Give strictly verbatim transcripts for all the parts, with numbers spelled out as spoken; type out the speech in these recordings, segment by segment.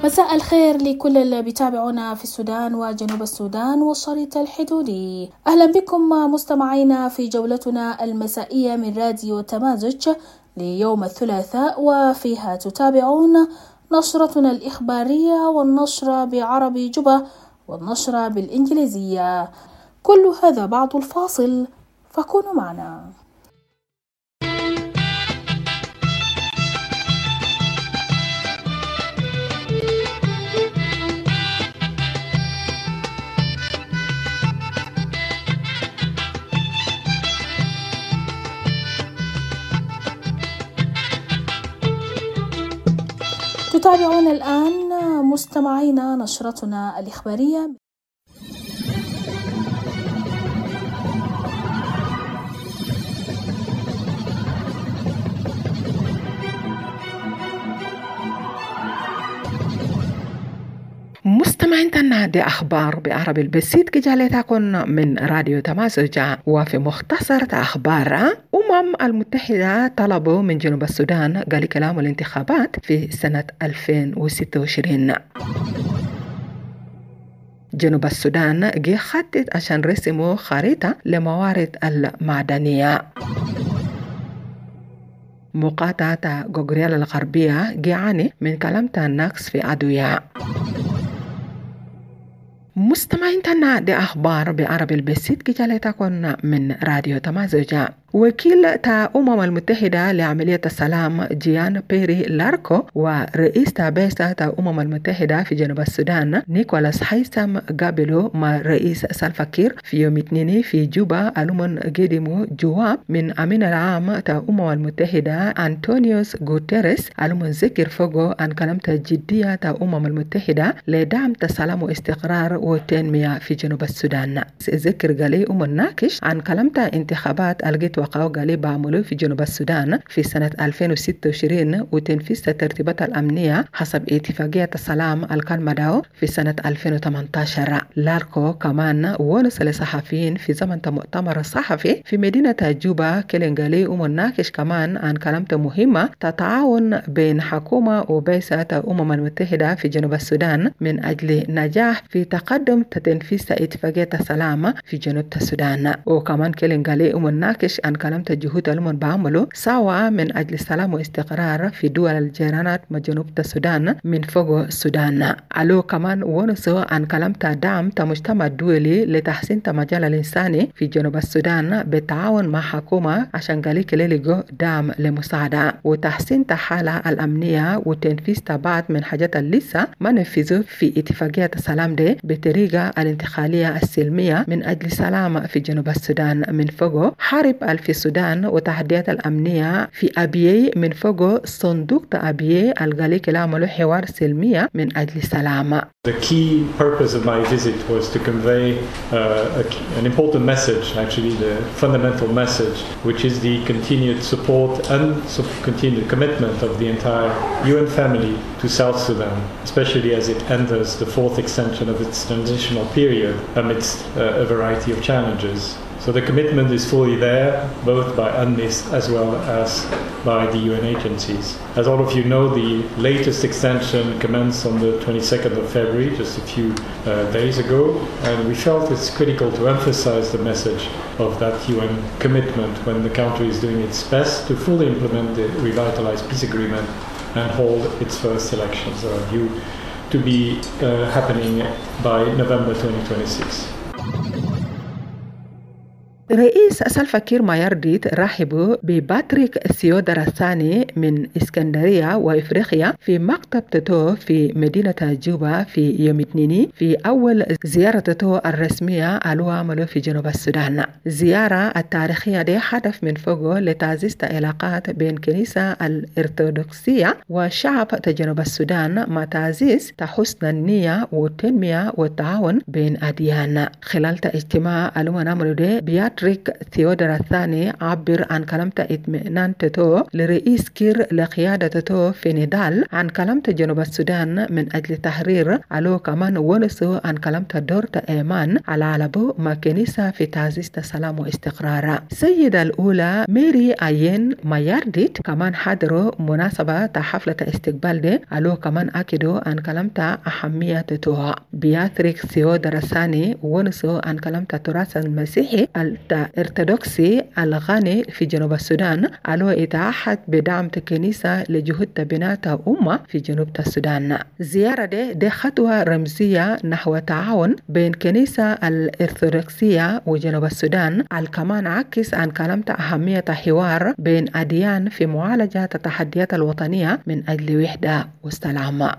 مساء الخير لكل اللي بيتابعونا في السودان وجنوب السودان والشريط الحدودي. أهلا بكم مستمعينا في جولتنا المسائية من راديو تمازج ليوم الثلاثاء، وفيها تتابعون نشرتنا الإخبارية والنشرة بعربي جوبا والنشرة بالإنجليزية. كل هذا بعد الفاصل، فكونوا معنا. تتابعون الآن مستمعينا نشرتنا الإخبارية. مستمعين تنادي أخبار بعربي البسيط كجالتكم من راديو تمازج. وفي مختصر أخبار، أمم المتحدة طلبوا من جنوب السودان قال كلام الانتخابات في سنة ألفين وستة وعشرين. جنوب السودان جي خطط عشان رسموا خريطة لموارد المعدنية. مقاطعة غوغريال الغربية جيعاني من كلمة النقص في أدوية. مستمعين تنادي أخبار بعربي البسيط كجالتكم من راديو تمازج. وكيل تا أمم المتحدة لعملية السلام جيان بيري لاركو ورئيس تابيسة تا أمم المتحدة في جنوب السودان نيكولاس هيثم قابلوا مع رئيس سالفا كير في يوم اثنين في جوبا. ألومن قدموا جواب من أمين العام تا أمم المتحدة أنطونيوس غوتيريس. ألومن ذكر فوقه عن كلمة الجدية تا أمم المتحدة لدعم السلام واستقرار والتنمية في جنوب السودان. ذكر قالي أم الناكش عن كلمة انتخابات الجيت وقعوا قالي بعملوا في جنوب السودان في سنة ألفين وستة وعشرين وتنفيذ الترتيبات الأمنية حسب اتفاقية السلام الكان مدعو في سنة ألفين وثمانية عشر. لاركو كمان ونس لصحفيين في زمن مؤتمر الصحفي في مدينة جوبا. كلين قالي أم الناكش كمان عن كلمة مهمة تتعاون بين حكومة وبيسة الأمم المتحدة في جنوب السودان من أجل نجاح في تقدم تنفيذ اتفاقية السلام في جنوب السودان. وكمان كلين قالي أم الناكش عن كلمة الجهود اللي بعملوا سوا من أجل السلام واستقرار في دول الجيرانات من جنوب السودان من فوق السودان. علو كمان ونسوا عن كلمة دعم المجتمع الدولي لتحسين المجال الإنساني في جنوب السودان بالتعاون مع حكومة عشان قالي كليلقوا دعم لمساعدة وتحسين الحالة الأمنية وتنفيذ تبعات من حاجات اللي لسه ما نفذوا في اتفاقية السلام دي بطريقة الانتقالية السلمية من أجل السلام في جنوب السودان من فوق حرب في السودان وتحديات الأمنية في أبيي من فوق صندوق أبيي الغالي كلامه حوار سلمية من أجل السلام. The key purpose of my visit was to convey uh, a, an important message, actually the fundamental message, which is the continued support and so continued commitment of the entire U N family to South Sudan, especially as it enters the fourth extension of its transitional period amidst uh, a variety of challenges. So the commitment is fully there, both by UNMISS as well as by the U N agencies. As all of you know, the latest extension commenced on the twenty-second of February, just a few uh, days ago, and we felt it's critical to emphasize the message of that U N commitment when the country is doing its best to fully implement the revitalized peace agreement and hold its first elections that are due to be uh, happening by November twenty twenty-six. رئيس سالفا كير مايرديت رحبوا بباتريك سيودر الثاني من اسكندرية وإفريقيا في مكتب تتو في مدينة جوبا في يوم اثنين في أول زيارة تتو الرسمية ألو عملوا في جنوب السودان. زيارة التاريخية دي هدف من فوقه لتعزيز العلاقات بين كنيسة الأرثوذكسية وشعب جنوب السودان مع تعزيز حسن النية والتنمية والتعاون بين أديان. خلال اجتماع ألو عملوا دي بيات باتريك ثيودر الثاني عبر عن كلمة اطمئنان تتو لرئيس كير لقيادة تتو في نضال عن كلمة جنوب السودان من أجل تحرير ألو كمان ونسو عن كلمة دور إيمان على علبو ما كنيسة في تعزيز السلام واستقرار. السيدة الأولى ميري أين مايارديت كمان حضروا مناسبة حفلة استقبال دي ألو كمان أكدوا عن كلمة أهمية تتوها. بياتريك ثيودر الثاني ونسو عن كلمة التراث المسيحي الارثوذكسي الغني في جنوب السودان ألو إتاحت بدعم الكنيسة لجهود بناء أمة في جنوب السودان. زيارة دي, دي خطوة رمزية نحو تعاون بين كنيسة الارثوذكسية وجنوب السودان الكمان عكس عن كلمة أهمية حوار بين أديان في معالجة التحديات الوطنية من أجل وحدة والسلام.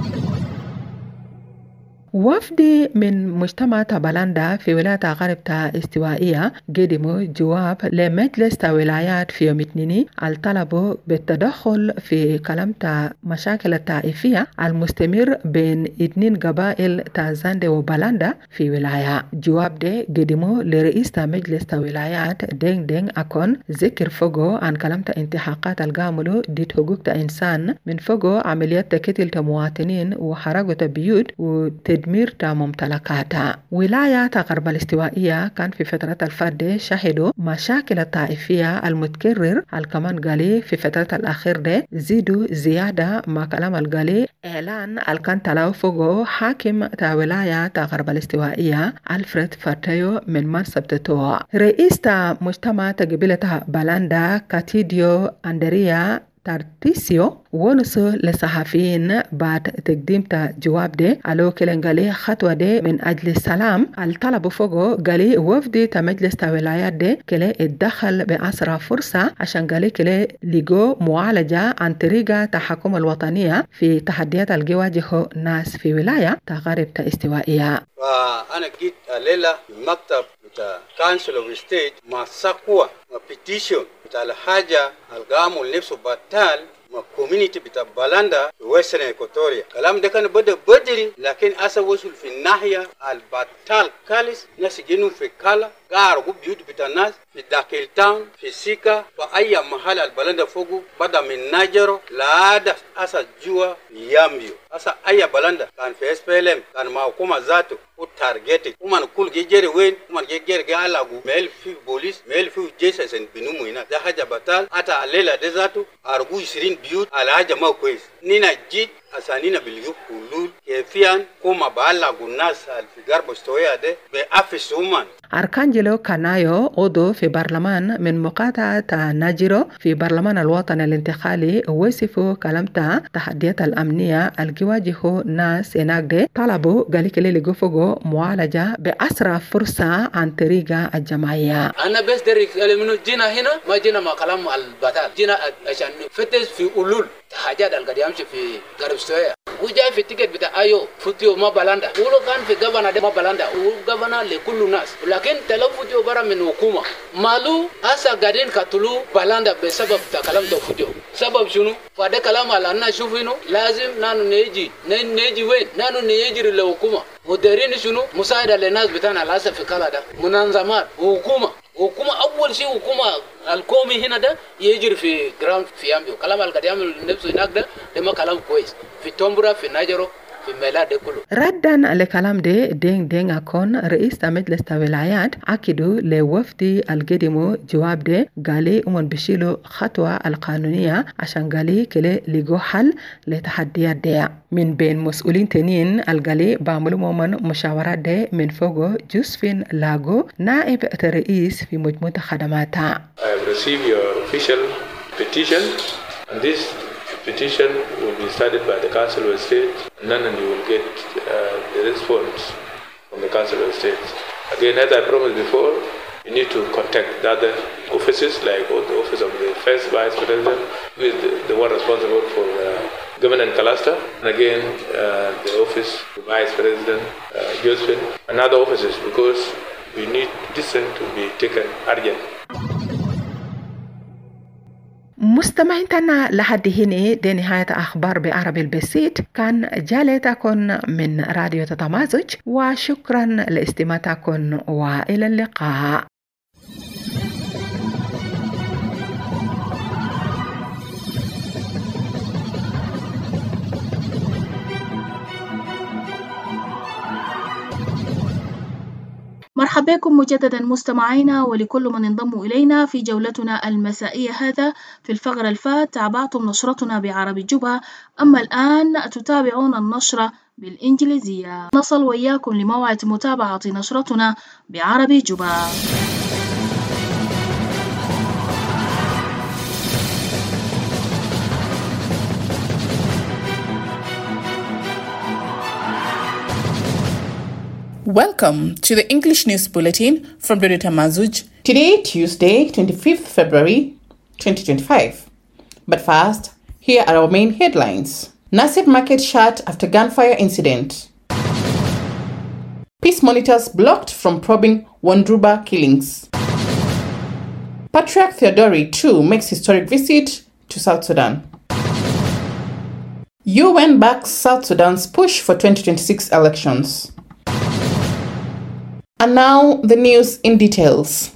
وفد من مجتمع تابالاندا في ولاية غرب استوائية قدموا جواب لمجلس الولايات في يوم الاثنين الطلب بالتدخل في كلمة مشاكل الطائفية المستمر بين اثنين قبائل تازاندي وبالاندا في ولاية. جواب ده قدموا لرئيس مجلس الولايات دين دين أكون ذكر فوقه عن كلمة انتحاقات القاملو ضد حقوق الإنسان من فوقه عمليات قتل مواطنين وحرقة بيوت وتد تدمير ممتلكاتها. ولاية غرب الاستوائية كان في فترة الفرد شهدوا مشاكل الطائفية المتكرر الكمان قالي في فترة الأخير ده زيدوا زيادة مع كلام القالي إعلان الكان تلاو فوقو حاكم تا ولاية غرب الاستوائية ألفريد فارتيو من منصب تتوه. رئيس تا مجتمع قبيلة بالاندا كاتيديو أندريا تارتيسيو ونسو للصحفيين بعد تقديم جواب ده ألو كلنغالي خطوة ده من أجل السلام الطلب فوقه قالي وفد مجلس الولايات ده كلي اتدخل بأسرع فرصة عشان قالي كلي لقوا معالجة عن طريقة تحكم الوطنية في تحديات الجواجه ناس في ولاية تغرب استوائية. وأنا جيت الليلة مكتب كانسل اوف ستيت مع ساكوا مع بيتيشن بتاع الحاجة القاموا نفسه بطال مع كوميونيتي بتاع بالاندا في ويسترن إيكواتوريا. الكلام ده كان بدأ بدري لكن أسا وصل في الناحية البطال كاليس ناس جنوا في كالا قارقوا بيوت بتاع الناس في داخل تاون في سيكا في أي محل البالاندا فوقو بدأ من ناجرو لعادة أسا جوا يامبيو أسا أي بالاندا كان في اس بي ال ام كان مع حكومة ذاته وتارجيتي ومن كل جيجيري وين ومن جيجيري قالوا ميل في بوليس ميل في جيسس بنومو هنا ده حاجة بطال أتا الليلة دي ذاته أرجو يسرين بيوت على حاجة ما كويس نينا جيت أسانينا باليوم كلول كيفيان كوما بالغوا الناس في غرب استوائية ده بأفس ومن. أركانجيلو كانايو عضو في برلمان من مقاطعة ناجيرو في برلمان الوطني الانتقالي وصفوا كلمة تحديات الأمنية الجواجه ناس هناك ده طلبوا قال لك اللي جوفوا معالجة بأسرع فرصة عن طريقة الجمعية. أنا بس دري منو جينا هنا ما جينا ما كلام البطال جينا عشان فتش في أولول حاجات القديم في غرب استوائية وجاي في التيكت بتاع أيو فتيو ما بالاندا ولو كان في جبنا ده ما بالاندا وجبنا لكل الناس لكن تلو فتيو برا من حكومة مالو أسا قاعدين كتلو بالاندا بسبب تكلم ده فتيو سبب شنو فده كلام على أننا شوفينه لازم نانو نيجي نيجي وين نانو نيجي للحكومة مديرين شنو مساعدة للناس بتاعنا للأسف في كلا ده منظمات وحكومة وحكومة أول شيء حكومة القومي هنا ده يجري في جراوند في يامبيو كلام القاعد يعمل نفسه هناك ده ده ما كلام كويس في تومبرا في ناجرو في ميلاد ده كله. ردا لكلام ده دين دين أكون رئيس مجلس الولايات أكدوا لوفد القديمو جواب ده قالي أمن بشيلوا خطوة القانونية عشان قالي كله لقوا حل لتحديات ده من بين مسؤولين تانيين القالي بعملوا مومن مشاورات ده من فوقه جوزفين لاغو نائب رئيس في مجموعة خدماتها. I have received your official petition and this petition will be studied by the Council of State and then you will get uh, the response from the Council of State. Again, as I promised before, you need to contact the other offices like the office of the first vice president, who is the, the one responsible for uh, governance cluster, and again uh, the office of the vice president, uh, Josephine, and other offices because we need this thing to be taken urgent. مستمعينا لحد هنا دي نهاية أخبار بعربي البسيط كان جالتكم من راديو تتمازج وشكرا لاستماعكم وإلى اللقاء. نرحب بكم مجددا مستمعينا ولكل من انضموا إلينا في جولتنا المسائية. هذا في الفقرة الفات تابعتم نشرتنا بعربي جوبا، أما الآن تتابعون النشرة بالإنجليزية. نصل وإياكم لموعد متابعة نشرتنا بعربي جوبا. Welcome to the English News Bulletin from Radio Tamazuj. Today, Tuesday, twenty-fifth February twenty twenty-five. But first, here are our main headlines. Nasib market shut after gunfire incident. Peace monitors blocked from probing Wandruba killings. Patriarch Theodore the Second makes historic visit to South Sudan. U N backs South Sudan's push for twenty twenty-six elections. And now the news in details.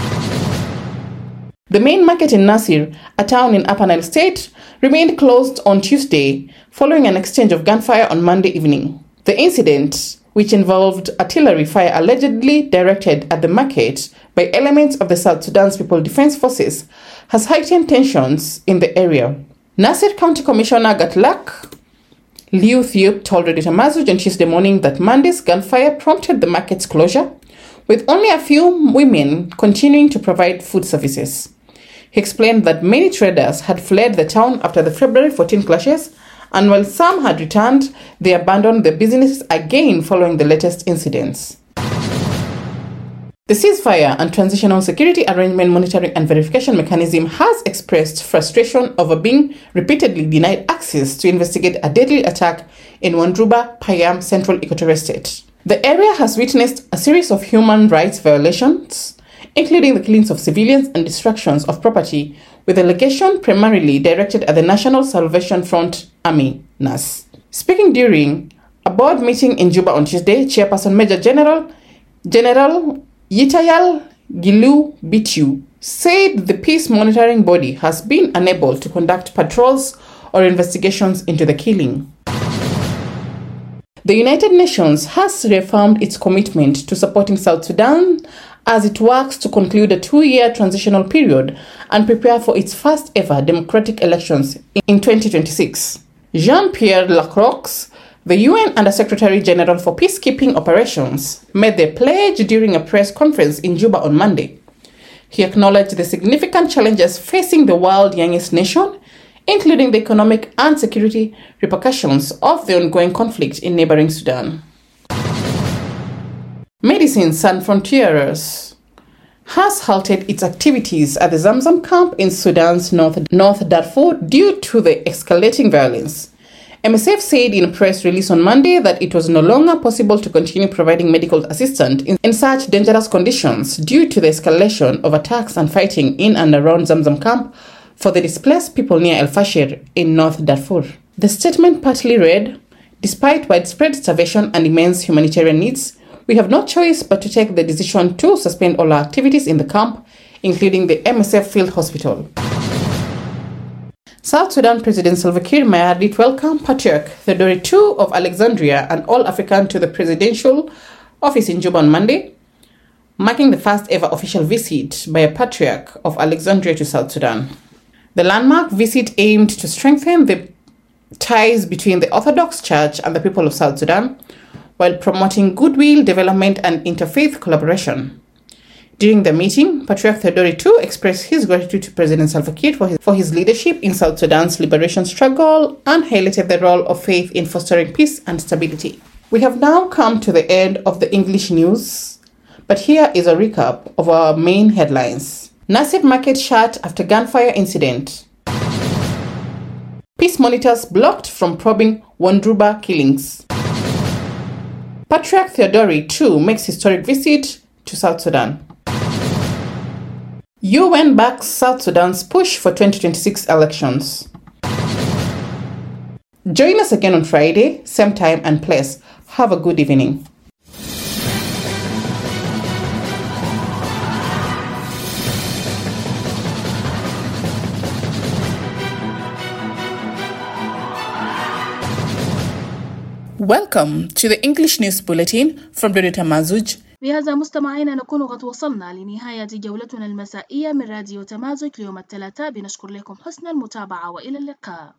The main market in Nasir, a town in Upper Nile State, remained closed on Tuesday following an exchange of gunfire on Monday evening. The incident, which involved artillery fire allegedly directed at the market by elements of the South Sudan's People Defense Forces, has heightened tensions in the area. Nasir County Commissioner Gatlak Liu Thiup told Radio Tamazuj on Tuesday morning that Monday's gunfire prompted the market's closure, with only a few women continuing to provide food services. He explained that many traders had fled the town after the February fourteenth clashes, and while some had returned, they abandoned their businesses again following the latest incidents. The ceasefire and transitional security arrangement monitoring and verification mechanism has expressed frustration over being repeatedly denied access to investigate a deadly attack in Wandruba, Payam, Central Equatorial State. The area has witnessed a series of human rights violations, including the killings of civilians and destructions of property, with allegation primarily directed at the National Salvation Front Army, N A S. Speaking during a board meeting in Juba on Tuesday, Chairperson Major General General Yitayal Gilu Bitu said the peace monitoring body has been unable to conduct patrols or investigations into the killing. The United Nations has reaffirmed its commitment to supporting South Sudan as it works to conclude a two-year transitional period and prepare for its first ever democratic elections in twenty twenty-six. Jean-Pierre Lacroix, the U N Under-Secretary General for Peacekeeping Operations, made the pledge during a press conference in Juba on Monday. He acknowledged the significant challenges facing the world's youngest nation, including the economic and security repercussions of the ongoing conflict in neighboring Sudan. Médecins Sans Frontières has halted its activities at the Zamzam camp in Sudan's North, North Darfur due to the escalating violence. M S F said in a press release on Monday that it was no longer possible to continue providing medical assistance in, in such dangerous conditions due to the escalation of attacks and fighting in and around Zamzam camp for the displaced people near El Fashir in North Darfur. The statement partly read, "Despite widespread starvation and immense humanitarian needs, we have no choice but to take the decision to suspend all our activities in the camp, including the M S F field hospital." South Sudan President Salva Kiir Mayardit welcomed Patriarch Theodore the Second of Alexandria, an All-African, to the presidential office in Juba on Monday, marking the first ever official visit by a Patriarch of Alexandria to South Sudan. The landmark visit aimed to strengthen the ties between the Orthodox Church and the people of South Sudan, while promoting goodwill, development, and interfaith collaboration. During the meeting, Patriarch Theodore the Second expressed his gratitude to President Salva Kiir for his, for his leadership in South Sudan's liberation struggle and highlighted the role of faith in fostering peace and stability. We have now come to the end of the English news, but here is a recap of our main headlines. Nasib market shut after gunfire incident. Peace monitors blocked from probing Wandruba killings. Patriarch Theodore the Second makes historic visit to South Sudan. U N backs South Sudan's push for twenty twenty-six elections. Join us again on Friday, same time and place. Have a good evening. Welcome to the English News Bulletin from Radio Tamazuj. بهذا مستمعينا نكون قد وصلنا لنهاية جولتنا المسائية من راديو تمازج ليوم الثلاثاء. بنشكر لكم حسن المتابعة وإلى اللقاء.